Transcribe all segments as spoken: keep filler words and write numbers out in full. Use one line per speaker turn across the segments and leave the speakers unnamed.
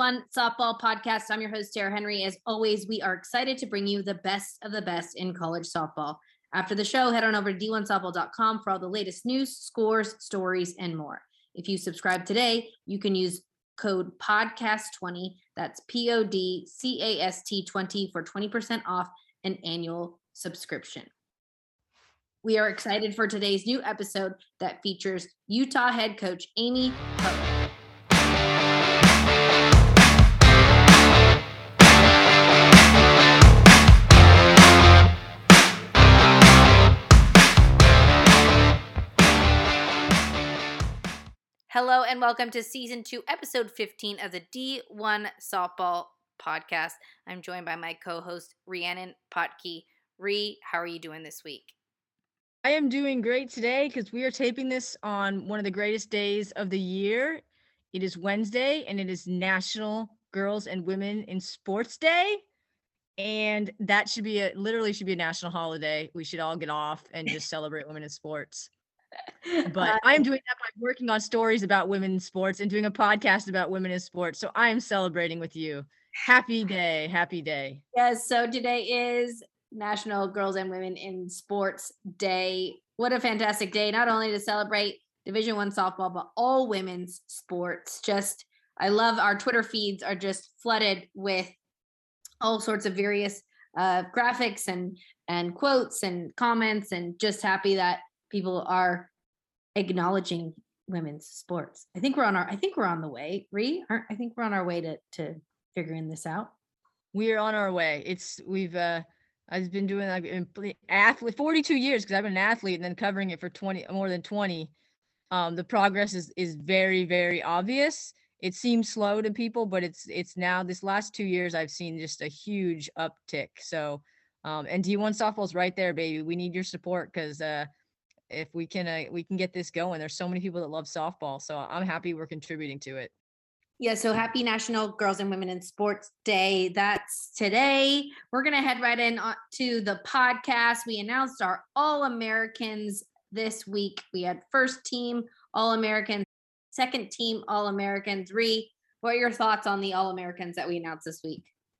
one Softball Podcast. I'm your host, Tara Henry. As always, we are excited to bring you the best of the best in college softball. After the show, head on over to d one softball dot com for all the latest news, scores, stories, and more. If you subscribe today, you can use code podcast twenty. That's P O D C A S T twenty for twenty percent off an annual subscription. We are excited for today's new episode that features Utah head coach Amy Cutler. Hello and welcome to season two, episode fifteen of the D one Softball Podcast. I'm joined by my co-host Rhiannon Potke. Rhi, how are you doing this week?
I am doing great today because we are taping this on one of the greatest days of the year. It is Wednesday and it is National Girls and Women in Sports Day. And that should be a literally should be a national holiday. We should all get off and just celebrate women in sports. But uh, I'm doing that by working on stories about women in sports and doing a podcast about women in sports. So I am celebrating with you. Happy day. Happy day.
Yes. So today is National Girls and Women in Sports Day. What a fantastic day, not only to celebrate Division One softball, but all women's sports. Just, I love our Twitter feeds are just flooded with all sorts of various uh, graphics and, and quotes and comments, and just happy that people are acknowledging women's sports. I think we're on our, I think we're on the way, Rhi. I think we're on our way to, to figuring this out.
We are on our way. It's, we've, uh, I've been doing like athlete forty-two years because I've been an athlete and then covering it for twenty, more than twenty. Um, the progress is, is very, very obvious. It seems slow to people, but it's, it's now this last two years, I've seen just a huge uptick. So, um, and D one softball's right there, baby. We need your support because, uh, if we can, uh, we can get this going. There's so many people that love softball. So I'm happy we're contributing to it.
Yeah, so happy National Girls and Women in Sports Day. That's today. We're going to head right in to the podcast. We announced our All-Americans this week. We had first team All-Americans, second team All-Americans. Rhi, what are your thoughts on the All-Americans that we announced this week?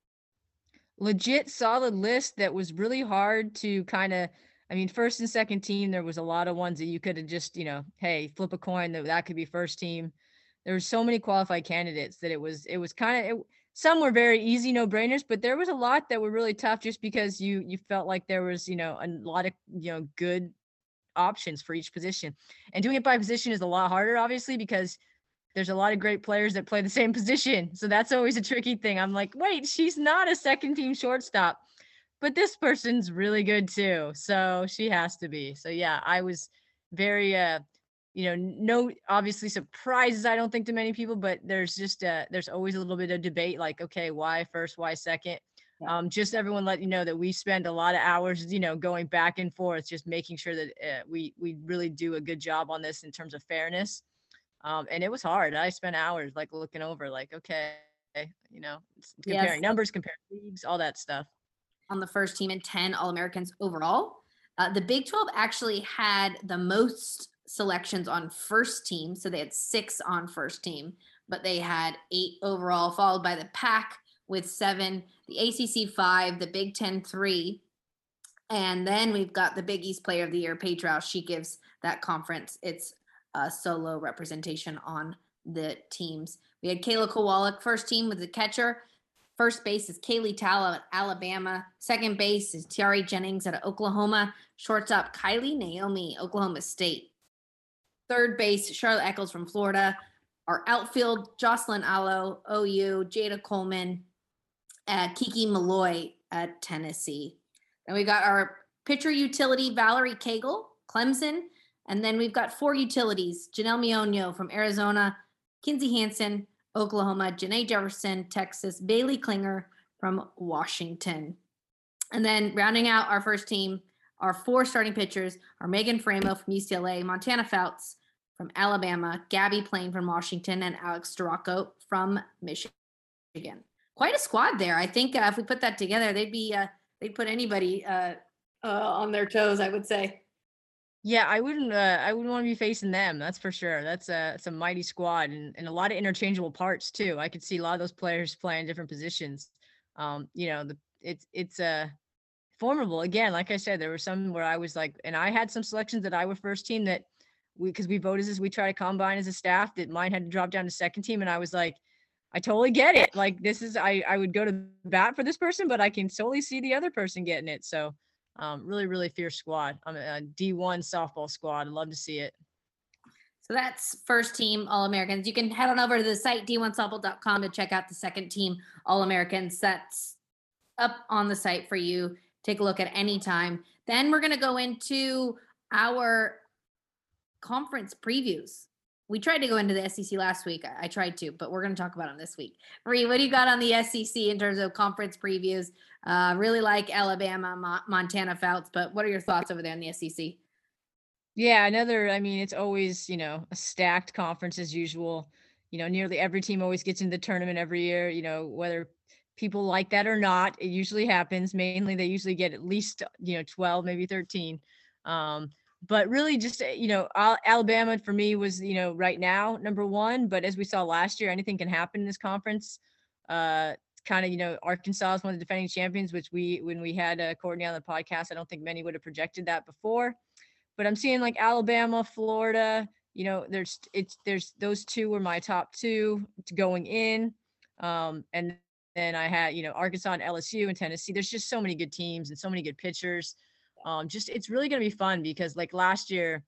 Legit solid list that was really hard to kind of, I mean, first and second team, there was a lot of ones that you could have just, you know, hey, flip a coin, that that could be first team. There were so many qualified candidates that it was, it was kind of, some were very easy, no brainers, but there was a lot that were really tough just because you, you felt like there was, you know, a lot of, you know, good options for each position. And doing it by position is a lot harder, obviously, because there's a lot of great players that play the same position. So that's always a tricky thing. I'm like, wait, she's not a second team shortstop, but this person's really good too. So she has to be. So yeah, I was very, uh, you know, no, obviously surprises, I don't think, to many people, but there's just, uh, there's always a little bit of debate, like, okay, why first, why second? Yeah. Um, just everyone let you know that we spend a lot of hours, you know, going back and forth, just making sure that uh, we, we really do a good job on this in terms of fairness. Um, and it was hard. I spent hours like looking over, like, okay, you know, comparing yes. numbers, comparing leagues, all that stuff.
On the first team and ten All-Americans overall. Uh, the Big twelve actually had the most selections on first team. So they had six on first team, but they had eight overall, followed by the Pac with seven, the A C C five, the Big Ten three. And then we've got the Big East Player of the Year, Paige Rouse. She gives that conference its uh, solo representation on the teams. We had Kayla Kowalik, first team with the catcher. First base is Kaylee Tallow at Alabama. Second base is Tiare Jennings at Oklahoma. Shortstop, Kylie Naomi, Oklahoma State. Third base, Charlotte Eccles from Florida. Our outfield, Jocelyn Allo, O U. Jada Coleman, uh, Kiki Malloy at Tennessee. Then we got our pitcher utility, Valerie Cagle, Clemson. And then we've got four utilities, Janelle Mionio from Arizona, Kinsey Hansen, Oklahoma, Janae Jefferson, Texas, Bailey Klinger from Washington. And then rounding out our first team, our four starting pitchers are Megan Framo from U C L A, Montana Fouts from Alabama, Gabby Plain from Washington, and Alex Storako from Michigan. Quite a squad there. I think uh, if we put that together, they'd be uh, they'd put anybody uh, uh, on their toes, I would say.
Yeah, I wouldn't. Uh, I wouldn't want to be facing them. That's for sure. That's a it's a mighty squad and, and a lot of interchangeable parts too. I could see a lot of those players playing different positions. Um, you know, the it's it's uh formidable. Again, like I said, there were some where I was like, and I had some selections that I were first team that we because we voted as we try to combine as a staff that mine had to drop down to second team, and I was like, I totally get it. Like this is I I would go to bat for this person, but I can totally see the other person getting it. So um, really, really fierce squad. I'm a D one softball squad. I'd love to see it.
So that's first team All Americans. You can head on over to the site d one softball dot com to check out the second team All Americans. That's up on the site for you. Take a look at any time. Then we're going to go into our conference previews. We tried to go into the S E C last week. I, I tried to, but we're going to talk about them this week. Marie, what do you got on the S E C in terms of conference previews? Uh, really like Alabama, Mo- Montana Fouts, but what are your thoughts over there in the S E C?
Yeah, another, I mean, it's always, you know, a stacked conference as usual. You know, nearly every team always gets into the tournament every year, you know, whether people like that or not, it usually happens. Mainly they usually get at least, you know, twelve, maybe thirteen. Um, but really just, uh, you know, Al- Alabama for me was, you know, right now number one, but as we saw last year, anything can happen in this conference. Uh, kind of, you know, Arkansas is one of the defending champions, which we, when we had uh, Courtney on the podcast, I don't think many would have projected that before. But I'm seeing like Alabama, Florida, you know, there's it's there's those two were my top two going in. Um, and then I had, you know, Arkansas and L S U and Tennessee. There's just so many good teams and so many good pitchers. Um, just it's really gonna be fun because like last year,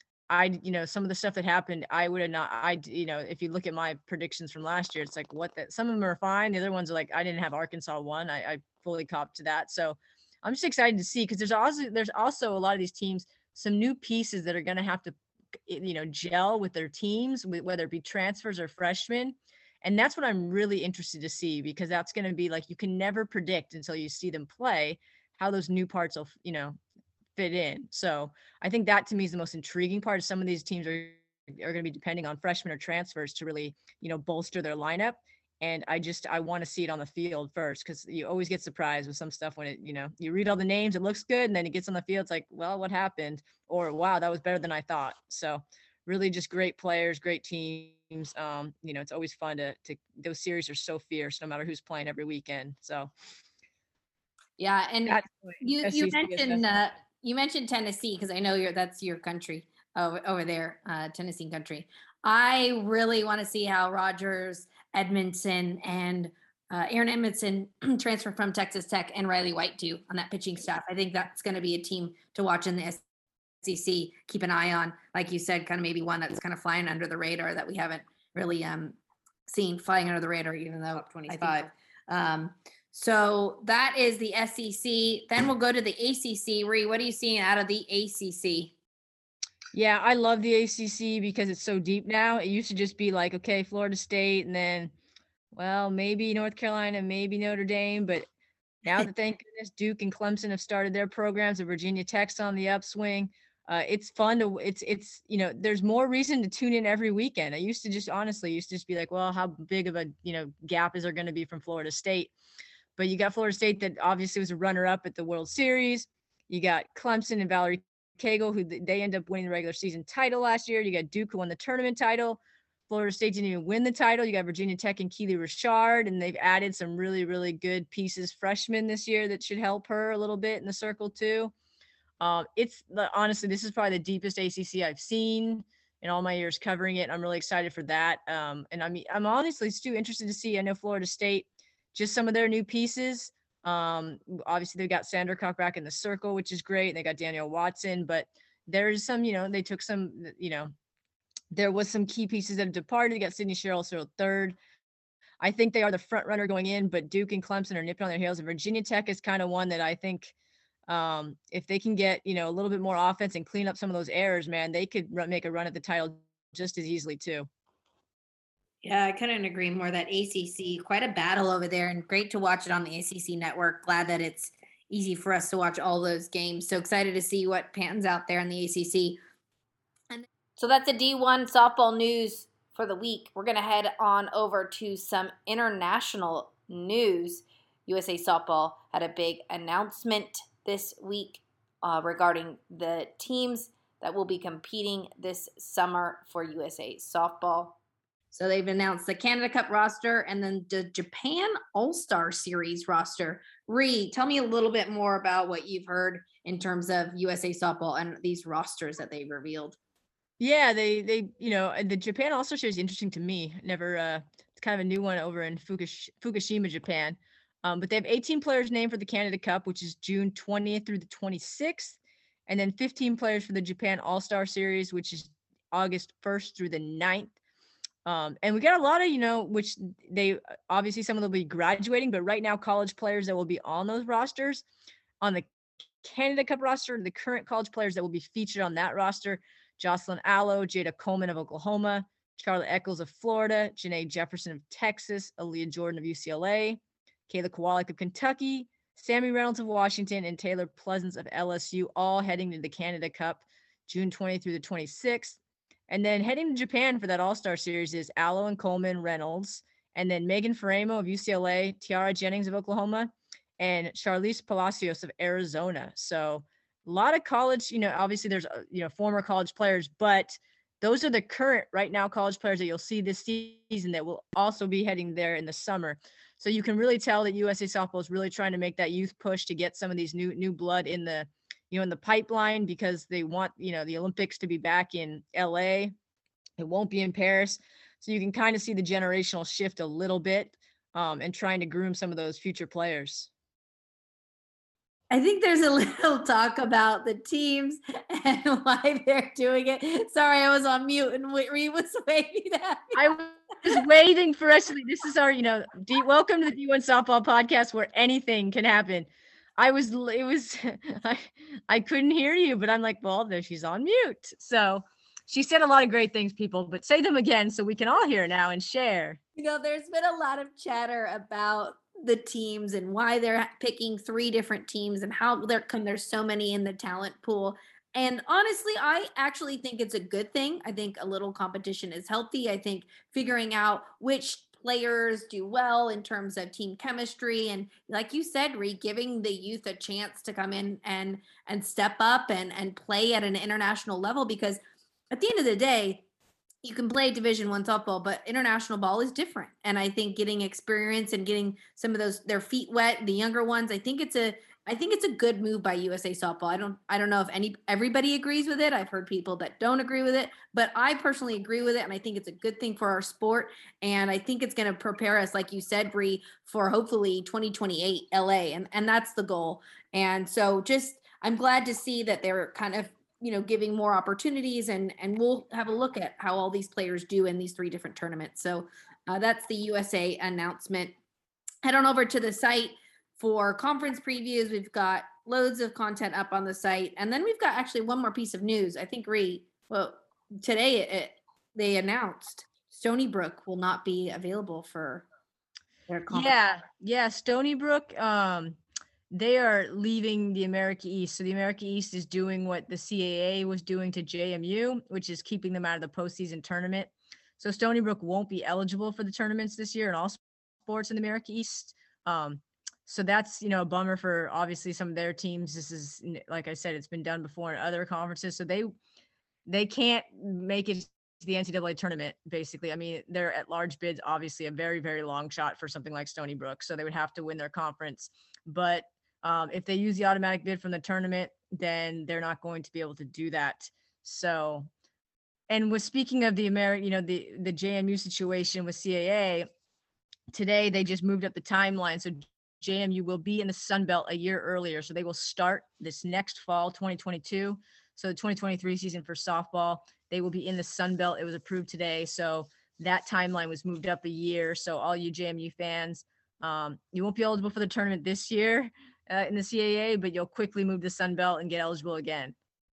I, you know, some of the stuff that happened, I would have not, I, you know, if you look at my predictions from last year, it's like what that some of them are fine. The other ones are like, I didn't have Arkansas one. I, I fully copped to that. So I'm just excited to see because there's also, there's also a lot of these teams, some new pieces that are going to have to, you know, gel with their teams, whether it be transfers or freshmen. And that's what I'm really interested to see because that's going to be like, you can never predict until you see them play how those new parts will, you know, fit in. So I think that to me is the most intriguing part. Some of these teams are are going to be depending on freshmen or transfers to really, you know, bolster their lineup. And I just I want to see it on the field first because you always get surprised with some stuff when it, you know, you read all the names, it looks good, and then it gets on the field, it's like, well, what happened? Or wow, that was better than I thought. So really just great players, great teams. Um, you know, it's always fun to to those series are so fierce no matter who's playing every weekend. So
Yeah, and
that's
you you
S E C
mentioned
assessment.
uh, you mentioned Tennessee because I know you're that's your country over, over there, uh, Tennessee country. I really want to see how Rogers, Edmondson, and uh, Aaron Edmondson transfer from Texas Tech and Riley White do on that pitching staff. I think that's going to be a team to watch in the S E C. Keep an eye on, like you said, kind of maybe one that's kind of flying under the radar that we haven't really um, seen flying under the radar, even though up twenty-five. Um, so that is the S E C. Then we'll go to the A C C. Ree, what are you seeing out of the A C C?
Yeah, I love the A C C because it's so deep now. It used to just be like, okay, Florida State, and then, well, maybe North Carolina, maybe Notre Dame. But now that thank goodness Duke and Clemson have started their programs, and Virginia Tech's on the upswing, uh, it's fun to it's it's you know there's more reason to tune in every weekend. I used to just honestly used to just be like, well, how big of a you know gap is there going to be from Florida State? But you got Florida State that obviously was a runner-up at the World Series. You got Clemson and Valerie Cagle, who they end up winning the regular season title last year. You got Duke, who won the tournament title. Florida State didn't even win the title. You got Virginia Tech and Keely Richard, and they've added some really, really good pieces, freshmen this year that should help her a little bit in the circle too. Um, it's the, honestly, this is probably the deepest A C C I've seen in all my years covering it. I'm really excited for that. Um, and I mean, I'm honestly still interested to see. I know Florida State, just some of their new pieces. Um, obviously they've got Sandercock back in the circle, which is great. They got Daniel Watson, but there's some, you know, they took some, you know, there was some key pieces that have departed. They got Sydney Sherrill still third. I think they are the front runner going in, but Duke and Clemson are nipping on their heels. And Virginia Tech is kind of one that I think um, if they can get, you know, a little bit more offense and clean up some of those errors, man, they could run, make a run at the title just as easily too.
Yeah, I couldn't agree more. That A C C, quite a battle over there, and great to watch it on the A C C network. Glad that it's easy for us to watch all those games. So excited to see what pans out there in the A C C. And so that's the D one softball news for the week. We're going to head on over to some international news. U S A Softball had a big announcement this week uh, regarding the teams that will be competing this summer for U S A Softball. So they've announced the Canada Cup roster and then the Japan All-Star Series roster. Ree, tell me a little bit more about what you've heard in terms of U S A Softball and these rosters that they've revealed.
Yeah, they they you know the Japan All-Star Series is interesting to me. Never, uh, it's kind of a new one over in Fukush- Fukushima, Japan. Um, but they have eighteen players named for the Canada Cup, which is June twentieth through the twenty-sixth, and then fifteen players for the Japan All-Star Series, which is August first through the ninth. Um, and we got a lot of, you know, which they obviously some of them will be graduating, but right now college players that will be on those rosters on the Canada Cup roster, the current college players that will be featured on that roster: Jocelyn Allo, Jada Coleman of Oklahoma, Charlotte Eccles of Florida, Janae Jefferson of Texas, Aaliyah Jordan of U C L A, Kayla Kowalik of Kentucky, Sammy Reynolds of Washington, and Taylor Pleasance of L S U, all heading to the Canada Cup June twentieth through the twenty-sixth. And then heading to Japan for that All-Star Series is Allo and Coleman, Reynolds, and then Megan Faremo of U C L A, Tiara Jennings of Oklahoma, and Charlize Palacios of Arizona. So a lot of college, you know, obviously there's, uh, you know, former college players, but those are the current right now college players that you'll see this season that will also be heading there in the summer. So you can really tell that U S A Softball is really trying to make that youth push to get some of these new new blood in the, you know, in the pipeline, because they want, you know, the Olympics to be back in L A. It won't be in Paris. So you can kind of see the generational shift a little bit, um, and trying to groom some of those future players.
I think there's a little talk about the teams and why they're doing it. Sorry, I was on mute and Ree was waiting at me.
I was waiting for us. This is our, you know, D, welcome to the D one Softball Podcast, where anything can happen. I was, it was, I, I couldn't hear you, but I'm like, well, there she's on mute. So she said a lot of great things, people, but say them again so we can all hear now and share.
You know, there's been a lot of chatter about the teams and why they're picking three different teams and how there come there's so many in the talent pool. And honestly, I actually think it's a good thing. I think a little competition is healthy. I think figuring out which players do well in terms of team chemistry, and like you said, Ree, giving the youth a chance to come in and and step up and and play at an international level, because at the end of the day, you can play division one softball, but international ball is different. And I think getting experience and getting some of those, their feet wet, the younger ones, I think it's a, I think it's a good move by U S A Softball. I don't, I don't know if any, everybody agrees with it. I've heard people that don't agree with it, but I personally agree with it. And I think it's a good thing for our sport. And I think it's going to prepare us, like you said, Bree, for hopefully twenty twenty-eight L A. And, and that's the goal. And so just, I'm glad to see that they're kind of, you know, giving more opportunities, and and we'll have a look at how all these players do in these three different tournaments. So uh, that's the U S A announcement. Head on over to the site for conference previews. We've got loads of content up on the site, and then we've got actually one more piece of news. I think Ree, well, today it, it, they announced Stony Brook will not be available for their conference.
Yeah, yeah, Stony Brook. Um, they are leaving the America East. So the America East is doing what the C A A was doing to J M U, which is keeping them out of the postseason tournament. So Stony Brook won't be eligible for the tournaments this year in all sports in the America East. Um, so that's, you know, a bummer for obviously some of their teams. This is, like I said, it's been done before in other conferences. So they, they can't make it to the N C double A tournament, basically. I mean, they're at large bids, obviously a very, very long shot for something like Stony Brook. So they would have to win their conference. But Um, if they use the automatic bid from the tournament, then they're not going to be able to do that. So, and with speaking of the American, you know, the, the J M U situation with C A A, today they just moved up the timeline. So J M U will be in the Sun Belt a year earlier. So they will start this next fall, twenty twenty-two. So the twenty twenty-three season for softball, they will be in the Sun Belt. It was approved today. So that timeline was moved up a year. So all you J M U fans, um, you won't be eligible for the tournament this year. Uh, in the C A A, but you'll quickly move to Sun Belt and get eligible again.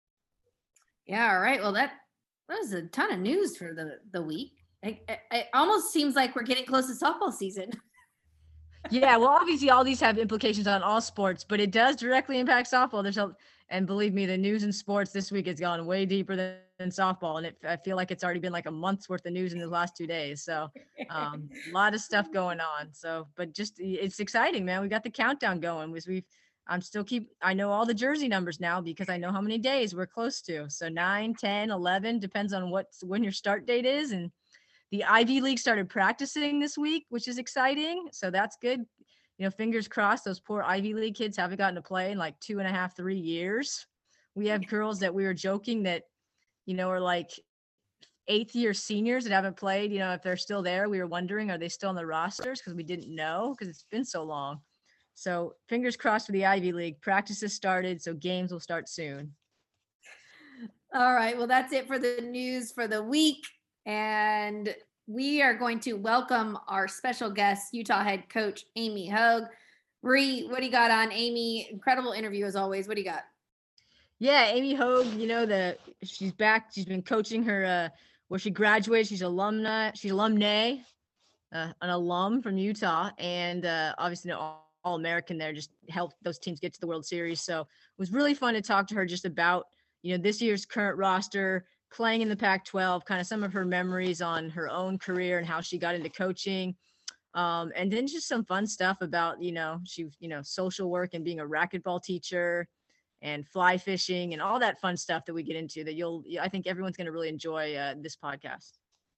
Yeah, all right. Well, that, that was a ton of news for the, the week. It, it, it almost seems like we're getting close to softball season.
Yeah, well, obviously all these have implications on all sports, but it does directly impact softball. There's a, and believe me, the news in sports this week has gone way deeper than, than softball, and it, I feel like it's already been like a month's worth of news in the last two days. So um, a lot of stuff going on. So, but just it's exciting, man. We got the countdown going. Was we've I'm still keep, I know all the jersey numbers now because I know how many days we're close to. So nine, ten, eleven, depends on what, when your start date is. And the Ivy League started practicing this week, which is exciting. So that's good. You know, fingers crossed, those poor Ivy League kids haven't gotten to play in like two and a half, three years. We have girls that we were joking that, you know, are like eighth year seniors that haven't played. You know, if they're still there, we were wondering, are they still on the rosters? Because we didn't know because it's been so long. So fingers crossed for the Ivy League. Practices started, so games will start soon.
All right. Well, that's it for the news for the week. And we are going to welcome our special guest, Utah head coach Amy Hogue. Bree, what do you got on Amy? Incredible interview as always. What do you got?
Yeah, Amy Hogue, you know, the she's back. She's been coaching her uh where she graduated. She's alumni, she's alumni, uh, an alum from Utah, and uh obviously an all, all American there, just helped those teams get to the World Series. So it was really fun to talk to her just about, you know, this year's current roster, playing in the Pac twelve, kind of some of her memories on her own career and how she got into coaching. Um, and then just some fun stuff about, you know, she, you know, social work and being a racquetball teacher and fly fishing and all that fun stuff that we get into that you'll, I think everyone's going to really enjoy uh, this podcast.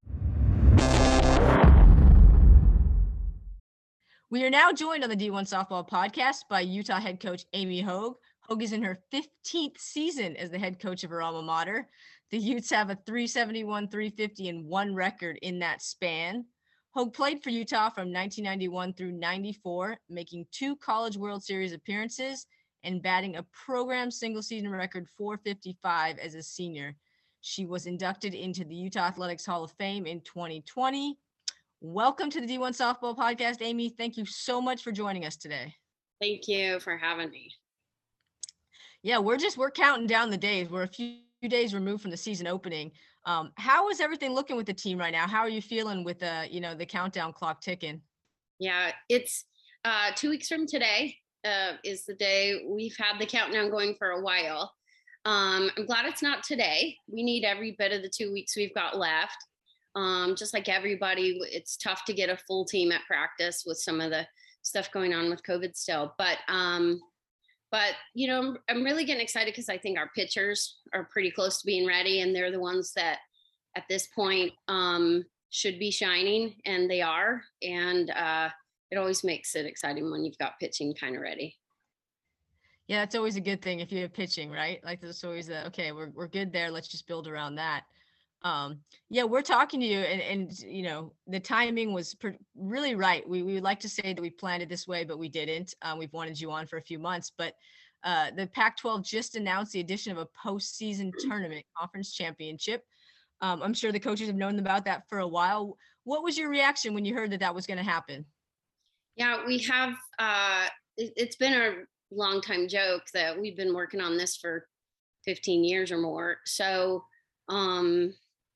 We are now joined on the D one Softball Podcast by Utah head coach Amy Hogue. Hogue is in her fifteenth season as the head coach of her alma mater. The Utes have a three seventy-one, three fifty, and one record in that span. Hogue played for Utah from nineteen ninety-one through ninety-four, making two College World Series appearances and batting a program single-season record four fifty-five as a senior. She was inducted into the Utah Athletics Hall of Fame in twenty twenty. Welcome to the D one Softball Podcast, Amy. Thank you so much for joining us today.
Thank you for having me.
Yeah, we're just, we're counting down the days. We're a few days removed from the season opening. Um, how is everything looking with the team right now? How are you feeling with the, uh, you know, the countdown clock ticking?
Yeah, it's uh, two weeks from today uh, is the day. We've had the countdown going for a while. Um, I'm glad it's not today. We need every bit of the two weeks we've got left. Um, just like everybody, it's tough to get a full team at practice with some of the stuff going on with COVID still. But, um, but you know, I'm really getting excited because I think our pitchers are pretty close to being ready, and they're the ones that at this point um, should be shining, and they are. And uh, it always makes it exciting when you've got pitching kind of ready.
Yeah, that's always a good thing if you have pitching, right? Like there's always the, okay, we're we're good there. Let's just build around that. Um, yeah, we're talking to you, and, and you know, the timing was per- really right. We, we would like to say that we planned it this way, but we didn't. Um, we've wanted you on for a few months, but uh, the Pac twelve just announced the addition of a postseason tournament conference championship. Um, I'm sure the coaches have known about that for a while. What was your reaction when you heard that that was going to happen?
Yeah, we have, uh, it, it's been a long time joke that we've been working on this for fifteen years or more. So, um,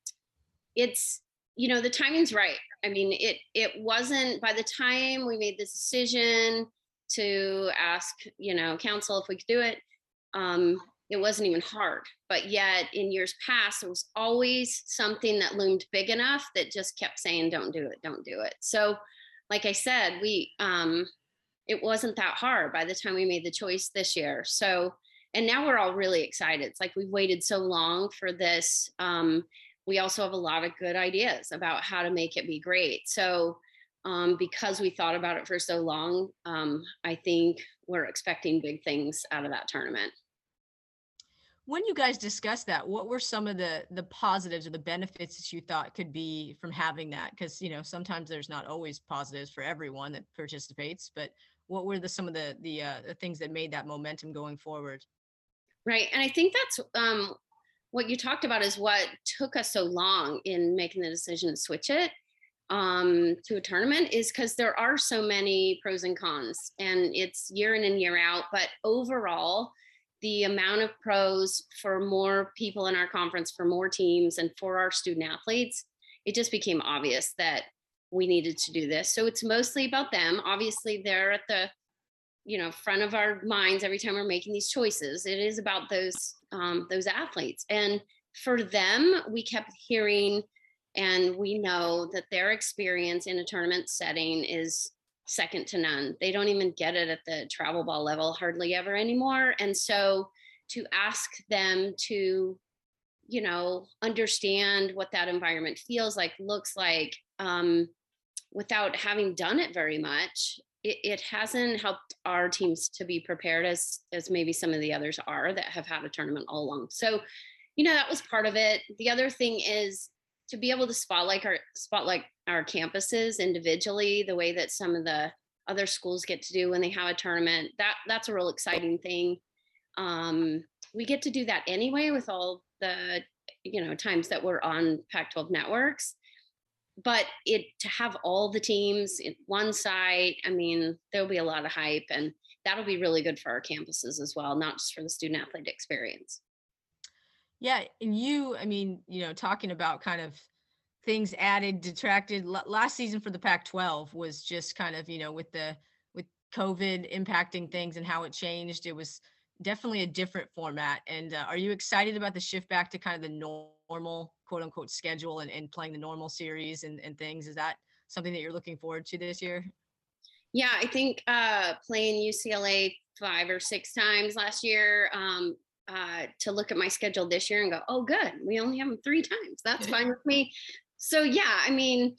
it's, you know, the timing's right. I mean, it, it wasn't, by the time we made this decision to ask, you know, council if we could do it, um, it wasn't even hard. But yet in years past, there was always something that loomed big enough that just kept saying, don't do it, don't do it. So like I said, we, um, it wasn't that hard by the time we made the choice this year. So, and now we're all really excited. It's like we've waited so long for this. Um, we also have a lot of good ideas about how to make it be great. So um, because we thought about it for so long, um, I think we're expecting big things out of that tournament.
When you guys discussed that, what were some of the the positives or the benefits that you thought could be from having that? Because, you know, sometimes there's not always positives for everyone that participates, but what were the some of the the, uh, the things that made that momentum going forward?
Right. And I think that's um, what you talked about is what took us so long in making the decision to switch it um, to a tournament, is because there are so many pros and cons, and it's year in and year out. But overall, the amount of pros for more people in our conference, for more teams, and for our student athletes, it just became obvious that we needed to do this. So it's mostly about them. Obviously, they're at the, you know, front of our minds every time we're making these choices. It is about those um, those athletes, and for them, we kept hearing, and we know that their experience in a tournament setting is second to none. They don't even get it at the travel ball level hardly ever anymore. And so to ask them to, you know, understand what that environment feels like, looks like, um, without having done it very much, it, it hasn't helped our teams to be prepared as as maybe some of the others are that have had a tournament all along. So, you know, that was part of it. The other thing is to be able to spotlight our spotlight our campuses individually, the way that some of the other schools get to do when they have a tournament. That that's a real exciting thing. Um, we get to do that anyway with all the, you know, times that we're on Pac twelve networks. But it to have all the teams in one site, I mean, there'll be a lot of hype, and that'll be really good for our campuses as well, not just for the student athlete experience.
Yeah, and you, I mean, you know, talking about kind of things added, detracted. L- last season for the Pac twelve was just kind of, you know, with the with COVID impacting things and how it changed. It was definitely a different format. And uh, are you excited about the shift back to kind of the normal, quote unquote, schedule and, and playing the normal series and, and things? Is that something that you're looking forward to this year?
Yeah, I think uh, playing U C L A five or six times last year, um, uh, to look at my schedule this year and go, oh, good, we only have them three times. That's fine with me. So yeah, I mean,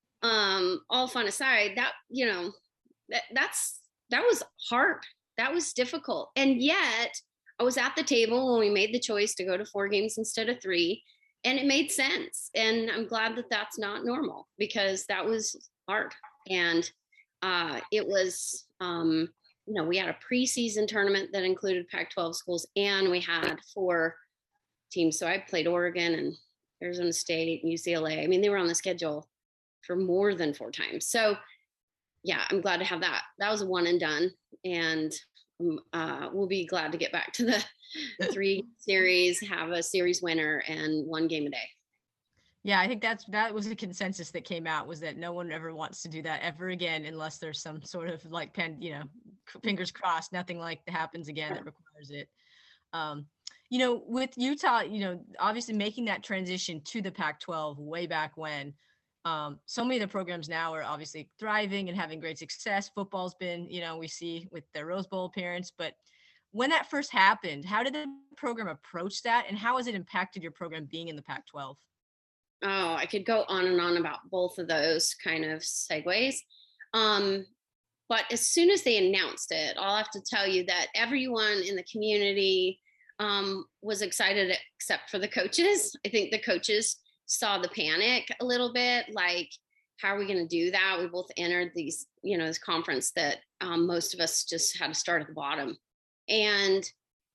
um, all fun aside, that you know, that that's that was hard. That was difficult, and yet I was at the table when we made the choice to go to four games instead of three, and it made sense. And I'm glad that that's not normal because that was hard. And uh, it was, um, you know, we had a preseason tournament that included Pac twelve schools, and we had four teams. So I played Oregon and Arizona State and U C L A. I mean, they were on the schedule for more than four times. So yeah, I'm glad to have that. That was a one and done, and um, uh, we'll be glad to get back to the three series, have a series winner, and one game a day.
Yeah, I think that's that was a consensus that came out, was that no one ever wants to do that ever again unless there's some sort of like pen, you know, fingers crossed, nothing like that happens again that requires it. Um, you know, with Utah, you know, obviously making that transition to the Pac twelve way back when, um, so many of the programs now are obviously thriving and having great success. Football's been, you know, we see with their Rose Bowl appearance, but when that first happened, how did the program approach that, and how has it impacted your program being in the Pac twelve?
Oh, I could go on and on about both of those kind of segues. Um, but as soon as they announced it, I'll have to tell you that everyone in the community um, was excited except for the coaches. I think the coaches saw the panic a little bit, like, how are we going to do that? We both entered these, you know, this conference that um, most of us just had to start at the bottom. And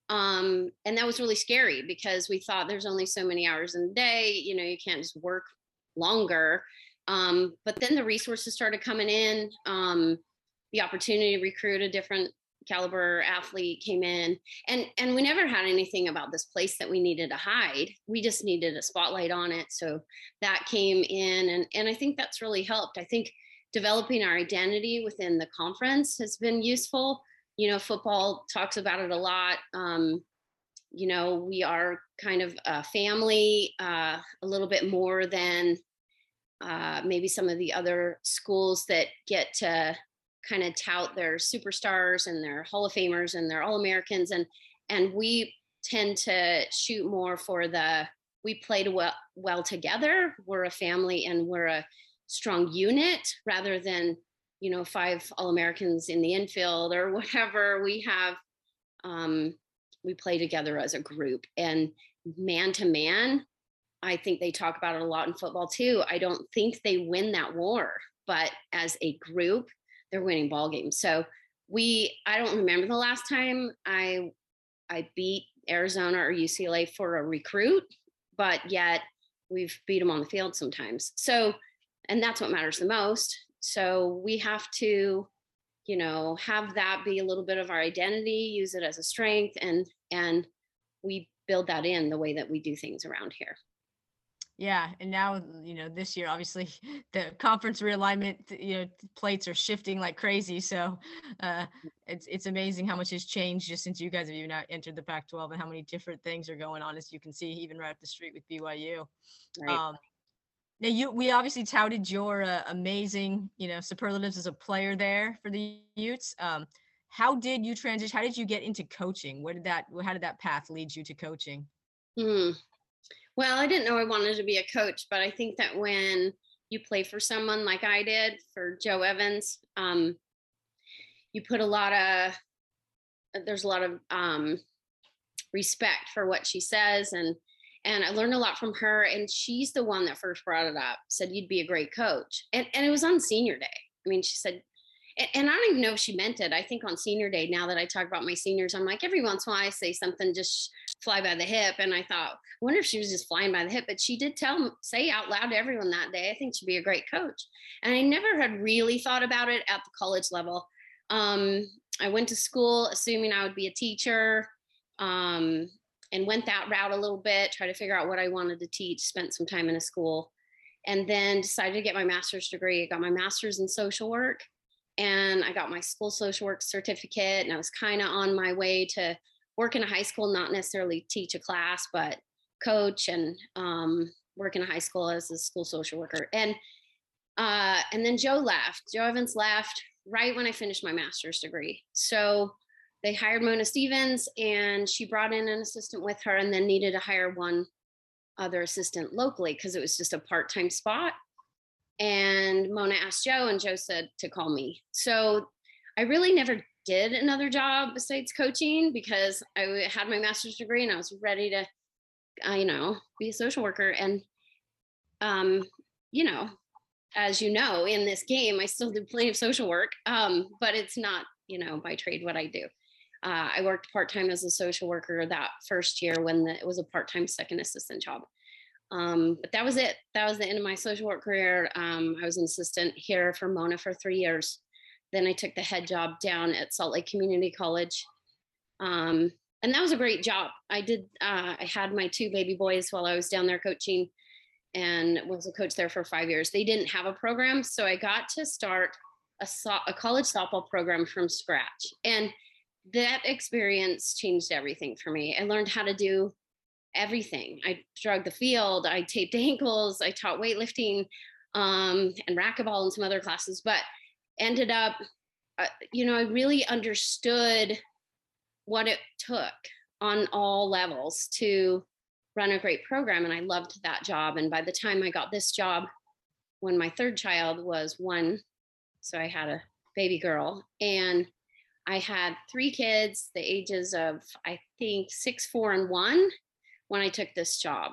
um and that was really scary because we thought there's only so many hours in the day, you know, you can't just work longer. Um but then the resources started coming in. Um the opportunity to recruit a different caliber athlete came in, and and we never had anything about this place that we needed to hide. We just needed a spotlight on it, so that came in, and and I think that's really helped. I think developing our identity within the conference has been useful. You know, football talks about it a lot. Um, you know, we are kind of a family, uh, a little bit more than uh, maybe some of the other schools that get to kind of tout their superstars and their Hall of Famers and their All-Americans. And, and we tend to shoot more for the, we played well, well together. We're a family and we're a strong unit rather than, you know, five All-Americans in the infield or whatever. We have, um, we play together as a group, and man to man, I think they talk about it a lot in football too. I don't think they win that war, but as a group, they're winning ball games. So we, I don't remember the last time I, I beat Arizona or U C L A for a recruit, but yet we've beat them on the field sometimes. So, and that's what matters the most. So we have to, you know, have that be a little bit of our identity, use it as a strength, and and we build that in the way that we do things around here.
Yeah, and now, you know, this year obviously the conference realignment, you know, plates are shifting like crazy. So uh, it's it's amazing how much has changed just since you guys have even entered the Pac twelve, and how many different things are going on, as you can see even right up the street with B Y U.
Right.
Um, Now you, we obviously touted your uh, amazing, you know, superlatives as a player there for the Utes. Um, how did you transition? How did you get into coaching? Where did that, how did that path lead you to coaching?
Hmm. Well, I didn't know I wanted to be a coach, but I think that when you play for someone like I did for Jo Evans, um, you put a lot of, there's a lot of um, respect for what she says. And, and I learned a lot from her. And she's the one that first brought it up, said, you'd be a great coach. And, and it was on senior day. I mean, she said, and I don't even know if she meant it. I think on senior day, now that I talk about my seniors, I'm like, every once in a while I say something just fly by the hip. And I thought, I wonder if she was just flying by the hip, but she did tell, say out loud to everyone that day, I think she'd be a great coach. And I never had really thought about it at the college level. Um, I went to school assuming I would be a teacher, um, and went that route a little bit, try to figure out what I wanted to teach, spent some time in a school, and then decided to get my master's degree. I got my master's in social work. And I got my school social work certificate, and I was kind of on my way to work in a high school, not necessarily teach a class, but coach and um, work in a high school as a school social worker. And uh, and then Jo left. Jo Evans left right when I finished my master's degree. So they hired Mona Stevens, and she brought in an assistant with her, and then needed to hire one other assistant locally because it was just a part-time spot. And Mona asked Jo, and Jo said to call me. So I really never did another job besides coaching because I had my master's degree and I was ready to, uh, you know, be a social worker. And, um, you know, as you know, in this game, I still do plenty of social work, um, but it's not, you know, by trade what I do. Uh, I worked part-time as a social worker that first year when the, it was a part-time second assistant job. Um, but that was it. That was the end of my social work career. Um, I was an assistant here for Mona for three years. Then I took the head job down at Salt Lake Community College. Um, and that was a great job. I did, uh, I had my two baby boys while I was down there coaching, and was a coach there for five years. They didn't have a program. So I got to start a, so- a college softball program from scratch. And that experience changed everything for me. I learned how to do everything. I drug the field, I taped ankles, I taught weightlifting, um, and racquetball and some other classes, but ended up, uh, you know, I really understood what it took on all levels to run a great program. And I loved that job. And by the time I got this job, when my third child was one, so I had a baby girl, and I had three kids, the ages of, I think, six, four, and one, when I took this job.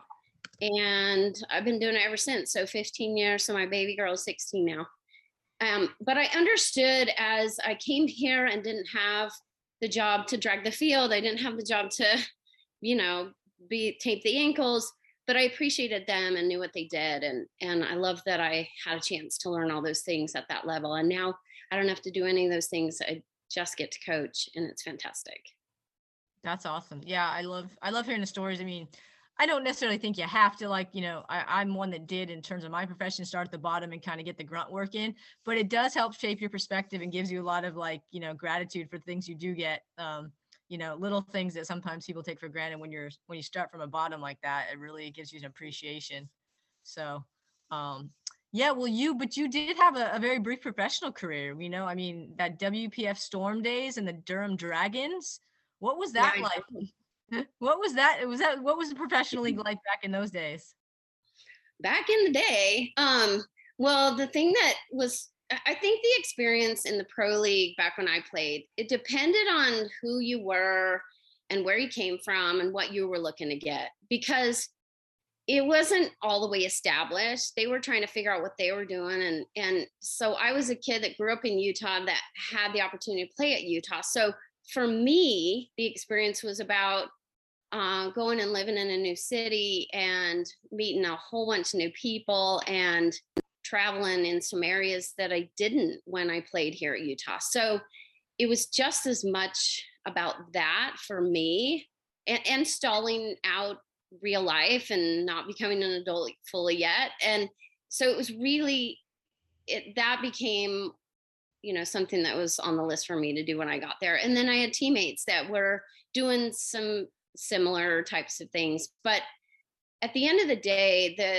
And I've been doing it ever since. So fifteen years. So my baby girl is sixteen now. Um, but I understood as I came here and didn't have the job to drag the field. I didn't have the job to, you know, be tape the ankles, but I appreciated them and knew what they did. And, and I love that I had a chance to learn all those things at that level. And now I don't have to do any of those things. I just get to coach, and it's fantastic.
That's awesome. Yeah, I love I love hearing the stories. I mean, I don't necessarily think you have to, like, you know, I, I'm one that did in terms of my profession, start at the bottom and kind of get the grunt work in, but it does help shape your perspective and gives you a lot of, like, you know, gratitude for things you do get, um, you know, little things that sometimes people take for granted when you're, when you start from a bottom like that, it really gives you an appreciation. So, um, yeah, well, you, but you did have a, a very brief professional career, you know, I mean, that W P F Storm days and the Durham Dragons, what was that
Yeah,
like? What was that? Was that what was the professional league like back in those days?
Back in the day, um, well, the thing that was, I think the experience in the pro league back when I played, it depended on who you were and where you came from and what you were looking to get, because it wasn't all the way established. They were trying to figure out what they were doing. And, and so I was a kid that grew up in Utah that had the opportunity to play at Utah. So for me, the experience was about uh, going and living in a new city and meeting a whole bunch of new people and traveling in some areas that I didn't when I played here at Utah. So it was just as much about that for me, and, and stalling out real life and not becoming an adult fully yet. And so it was really, it, that became, you know, something that was on the list for me to do when I got there. And then I had teammates that were doing some similar types of things. But at the end of the day, the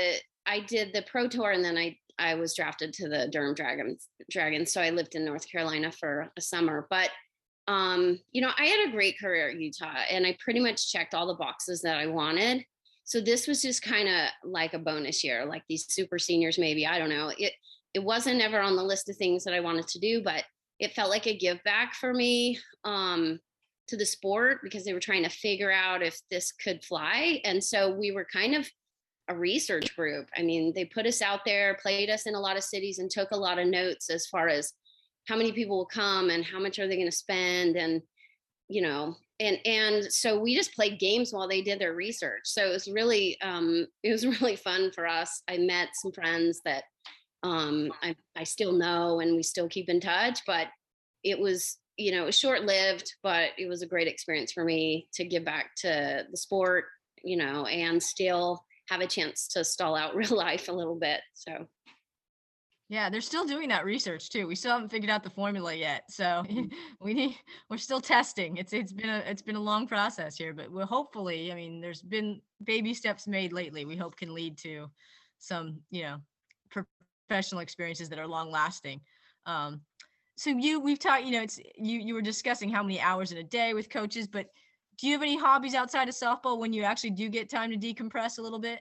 I did the pro tour, and then I I was drafted to the Durham Dragons. Dragons. So I lived in North Carolina for a summer. But um, you know, I had a great career at Utah, and I pretty much checked all the boxes that I wanted. So this was just kind of like a bonus year, like these super seniors, maybe. I don't know. It it wasn't ever on the list of things that I wanted to do, but it felt like a give back for me um, to the sport, because they were trying to figure out if this could fly. And so we were kind of a research group. I mean, they put us out there, played us in a lot of cities, and took a lot of notes as far as how many people will come and how much are they going to spend, and you know, and and so we just played games while they did their research. So it was really um, it was really fun for us. I met some friends that um, I I still know, and we still keep in touch. But it was, you know, it was short lived, but it was a great experience for me to give back to the sport, you know, and still have a chance to stall out real life a little bit. So
Yeah, they're still doing that research too. We still haven't figured out the formula yet. So we need we're still testing. It's it's been a it's been a long process here, but we'll hopefully, I mean, there's been baby steps made lately. We hope can lead to some, you know, professional experiences that are long lasting. Um, so you we've talked, you know, it's you you were discussing how many hours in a day with coaches, but do you have any hobbies outside of softball when you actually do get time to decompress a little bit?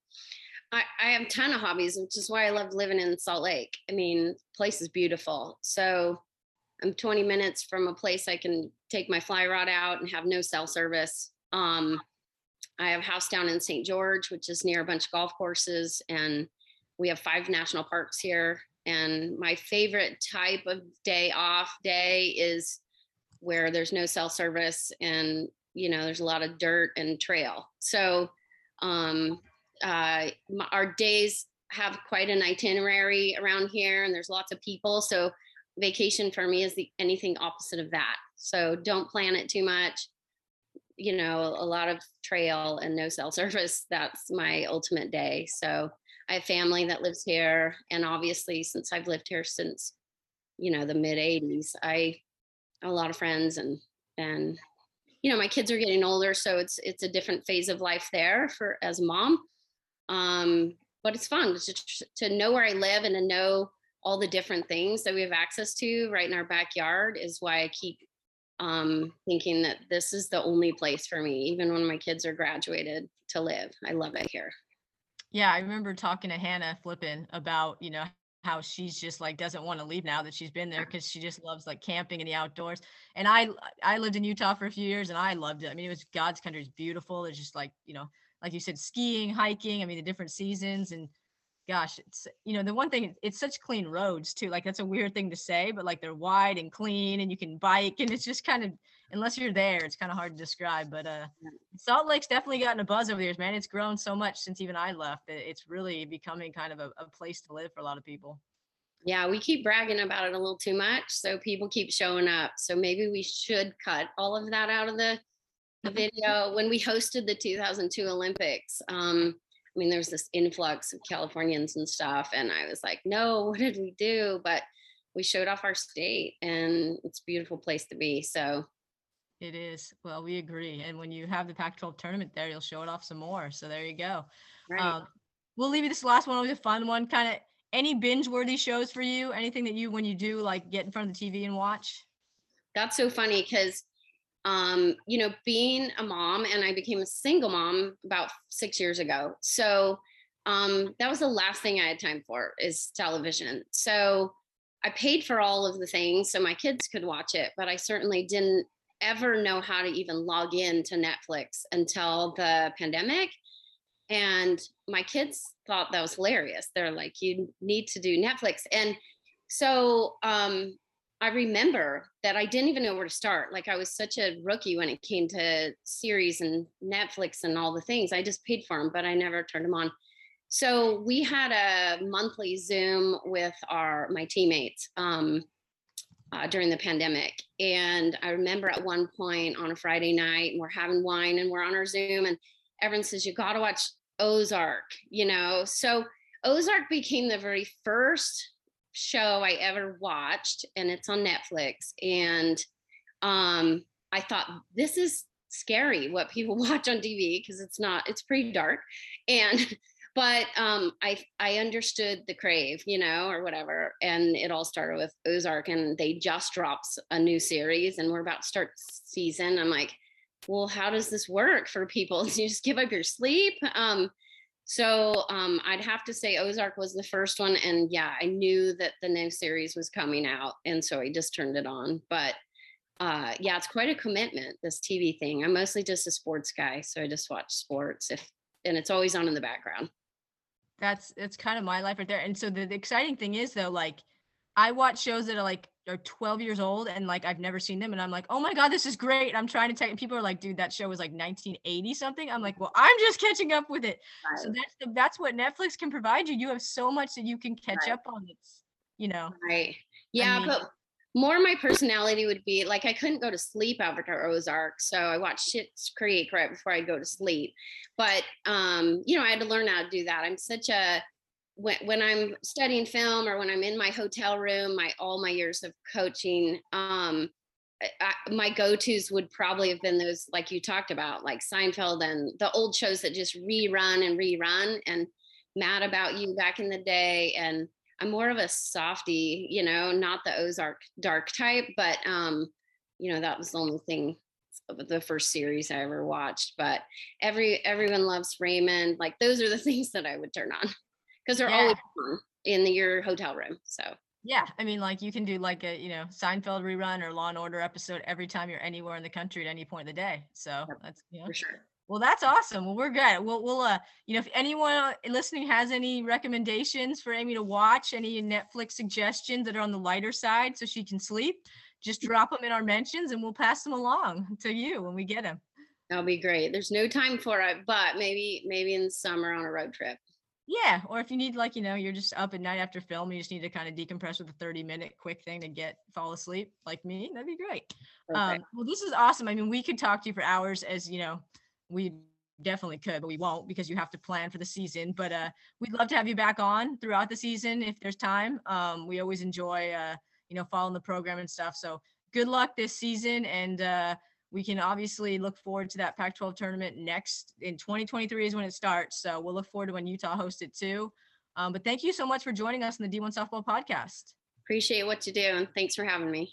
I, I have a ton of hobbies, which is why I love living in Salt Lake. I mean, the place is beautiful. So I'm twenty minutes from a place I can take my fly rod out and have no cell service. Um, I have a house down in Saint George, which is near a bunch of golf courses, and we have five national parks here. And my favorite type of day off day is where there's no cell service and, you know, there's a lot of dirt and trail. So um, uh, our days have quite an itinerary around here, and there's lots of people. So vacation for me is the anything opposite of that. So don't plan it too much. You know, a lot of trail and no cell service. That's my ultimate day. So I have family that lives here, and obviously, since I've lived here since, you know, the mid eighties, I have a lot of friends, and and you know, my kids are getting older, so it's it's a different phase of life there for as a mom. Um, but it's fun to to know where I live and to know all the different things that we have access to right in our backyard is why I keep um, thinking that this is the only place for me, even when my kids are graduated, to live. I love it here.
Yeah, I remember talking to Hannah Flippin about, you know, how she's just like doesn't want to leave now that she's been there because she just loves like camping in the outdoors. And I I lived in Utah for a few years and I loved it. I mean, it was God's country. It's beautiful. It's just like, you know, like you said, skiing, hiking. I mean, the different seasons, and gosh, it's, you know, the one thing, it's such clean roads too. Like that's a weird thing to say, but like they're wide and clean and you can bike, and it's just kind of, unless you're there, it's kind of hard to describe. But uh, Salt Lake's definitely gotten a buzz over the years, man. It's grown so much since even I left. It's really becoming kind of a, a place to live for a lot of people.
Yeah, we keep bragging about it a little too much, so people keep showing up. So maybe we should cut all of that out of the, the video. When we hosted the two thousand two Olympics, um, I mean, there was this influx of Californians and stuff, and I was like, no, what did we do? But we showed off our state, and it's a beautiful place to be. So
it is. Well, we agree. And when you have the Pac twelve tournament there, you'll show it off some more. So there you go.
right.
Um, we'll leave you this last one with a fun one. Kind of any binge worthy shows for you? Anything that you, when you do like get in front of the T V and watch?
That's so funny because, um, you know, being a mom, and I became a single mom about six years ago. So um, that was the last thing I had time for is television. So I paid for all of the things so my kids could watch it, but I certainly didn't ever know how to even log in to Netflix until the pandemic. And my kids thought that was hilarious. They're like, you need to do Netflix. And so um, I remember that I didn't even know where to start. Like I was such a rookie when it came to series and Netflix and all the things. I just paid for them, but I never turned them on. So we had a monthly Zoom with our my teammates um, uh, during the pandemic. And I remember at one point on a Friday night, and we're having wine and we're on our Zoom, and everyone says, you got to watch Ozark, you know? So Ozark became the very first show I ever watched, and it's on Netflix. And um, I thought, this is scary what people watch on T V, because it's not, it's pretty dark. And, but um, I I understood the crave, you know, or whatever, and it all started with Ozark, and they just dropped a new series, and we're about to start season. I'm like, well, how does this work for people? Do you just give up your sleep? Um, so um, I'd have to say Ozark was the first one, and yeah, I knew that the new series was coming out, and so I just turned it on. But uh, yeah, it's quite a commitment, this T V thing. I'm mostly just a sports guy, so I just watch sports if, and it's always on in the background.
That's that's kind of my life right there. And so the, the exciting thing is though, like I watch shows that are like are twelve years old and like I've never seen them and I'm like, oh my God, this is great. I'm trying to take people are like, dude, that show was like nineteen eighty something. I'm like, well, I'm just catching up with it.
Right.
So that's the, that's what Netflix can provide you. You have so much that you can catch
Right.
up on. It's, you know.
Right. Yeah, I mean, but more my personality would be like I couldn't go to sleep after Ozark, so I watched Schitt's Creek right before I go to sleep. But um, you know, I had to learn how to do that. I'm such a when when I'm studying film or when I'm in my hotel room, my all my years of coaching, um, I, my go-tos would probably have been those like you talked about, like Seinfeld and the old shows that just rerun and rerun, and Mad About You back in the day, and I'm more of a softie, you know, not the Ozark dark type, but um, you know, that was the only thing, the first series I ever watched. But every everyone loves Raymond. Like those are the things that I would turn on because they're yeah. always on in the, your hotel room. So
yeah, I mean, like you can do like a you know Seinfeld rerun or Law and Order episode every time you're anywhere in the country at any point of the day. So yep, that's you know,
for sure.
Well, that's awesome. Well, we're good. We'll, we'll, uh, you know, if anyone listening has any recommendations for Amy to watch, any Netflix suggestions that are on the lighter side so she can sleep, just drop them in our mentions and we'll pass them along to you when we get them.
That'll be great. There's no time for it, but maybe, maybe in the summer on a road trip.
Yeah. Or if you need, like, you know, you're just up at night after film, you just need to kind of decompress with a thirty minute quick thing to get fall asleep like me. That'd be great. Um, well, this is awesome. I mean, we could talk to you for hours as, you know, we definitely could, but we won't because you have to plan for the season. But uh, we'd love to have you back on throughout the season if there's time. Um, we always enjoy, uh, you know, following the program and stuff. So good luck this season. And uh, we can obviously look forward to that Pac twelve tournament next in twenty twenty-three is when it starts. So we'll look forward to when Utah hosts it too. Um, but thank you so much for joining us in the D one Softball Podcast.
Appreciate what you do. And thanks for having me.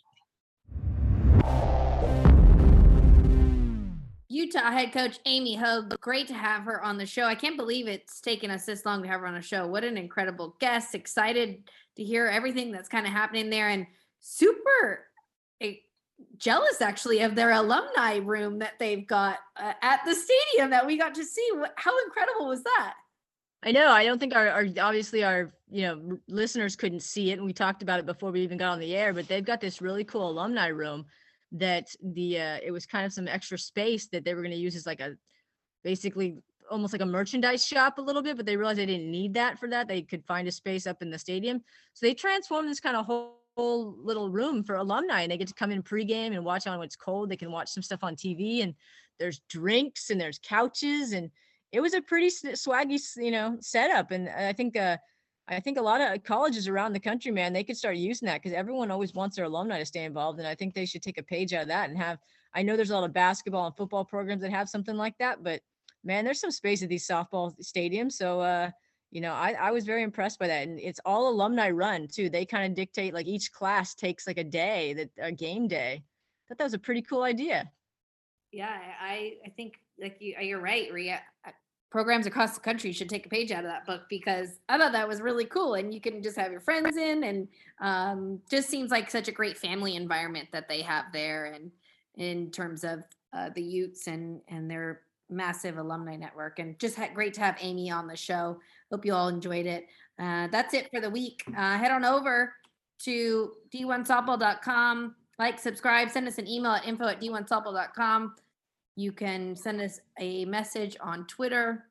Utah head coach Amy Hogue, great to have her on the show. I can't believe it's taken us this long to have her on a show. What an incredible guest. Excited to hear everything that's kind of happening there and super eh, jealous actually of their alumni room that they've got uh, at the stadium that we got to see. How incredible was that?
I know. I don't think our, our obviously our, you know, listeners couldn't see it. And we talked about it before we even got on the air, but they've got this really cool alumni room that the uh, it was kind of some extra space that they were going to use as like a basically almost like a merchandise shop a little bit, but they realized they didn't need that for that. They could find a space up in the stadium. So they transformed this kind of whole, whole little room for alumni, and they get to come in pregame and watch on when it's cold. They can watch some stuff on T V, and there's drinks and there's couches, and it was a pretty swaggy, you know, setup. And I think uh I think a lot of colleges around the country, man, they could start using that because everyone always wants their alumni to stay involved. And I think they should take a page out of that and have, I know there's a lot of basketball and football programs that have something like that, but man, there's some space at these softball stadiums. So, uh, you know, I, I was very impressed by that. And it's all alumni run too. They kind of dictate, like each class takes like a day, that a game day. I thought that was a pretty cool idea.
Yeah, I, I think like you, you're right, Rhea. Programs across the country should take a page out of that book because I thought that was really cool. And you can just have your friends in and um, just seems like such a great family environment that they have there. And in terms of uh, the Utes and, and their massive alumni network, and just had great to have Amy on the show. Hope you all enjoyed it. Uh, that's it for the week. Uh, head on over to d one softball dot com, like, subscribe, send us an email at info at d one softball dot com. You can send us a message on Twitter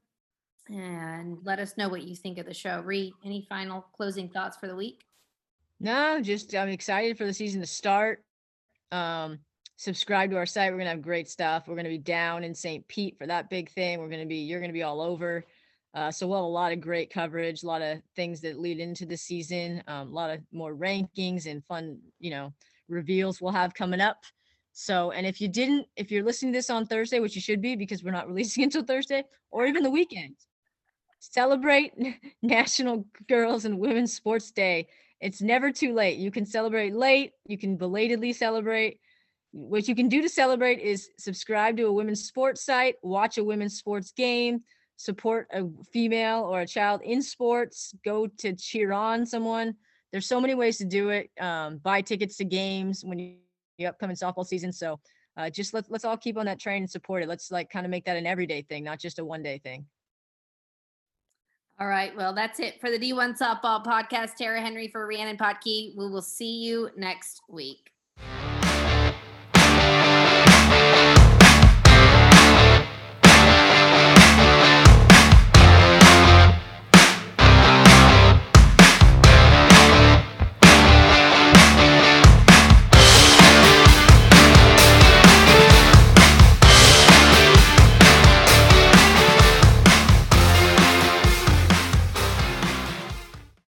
and let us know what you think of the show. Ree, any final closing thoughts for the week?
No, just I'm excited for the season to start. Um, subscribe to our site. We're going to have great stuff. We're going to be down in Saint Pete for that big thing. We're going to be, you're going to be all over. Uh, so we'll have a lot of great coverage, a lot of things that lead into the season, um, a lot of more rankings and fun, you know, reveals we'll have coming up. So, and if you didn't, if you're listening to this on Thursday, which you should be because we're not releasing until Thursday or even the weekend, celebrate National Girls and Women's Sports Day. It's never too late. You can celebrate late, you can belatedly celebrate. What you can do to celebrate is subscribe to a women's sports site, watch a women's sports game, support a female or a child in sports, go to cheer on someone. There's so many ways to do it. Um, buy tickets to games when you the upcoming softball season. So uh, just let's let's all keep on that train and support it. Let's like kind of make that an everyday thing, not just a one day thing.
All right. Well, that's it for the D one Softball Podcast. Tara Henry for Rhiannon Potkey. We will see you next week.